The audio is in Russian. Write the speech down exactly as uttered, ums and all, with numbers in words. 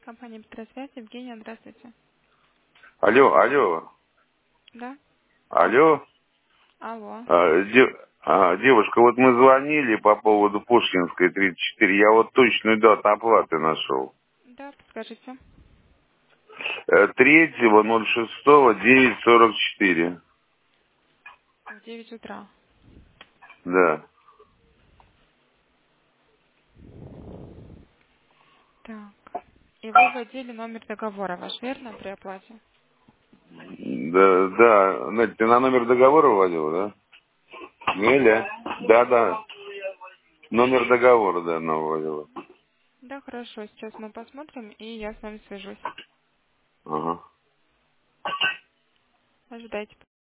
Компания «Петросвязь». Евгения, здравствуйте. Алло, алло, Да? алло. Алло. А, де- а, девушка, вот мы звонили по поводу Пушкинской тридцать четыре. Я вот точную дату оплаты нашел. Да, подскажите. Э, Третьего ноль шестого девять сорок четыре. В девять утра. Да. Так. И вы вводили номер договора ваш, верно, при оплате? Да, да. Надь, ты на номер договора вводила, да? Неля? Да, да. Номер договора, да, она вводила. Да, хорошо. Сейчас мы посмотрим, и я с вами свяжусь. Ага. Ожидайте.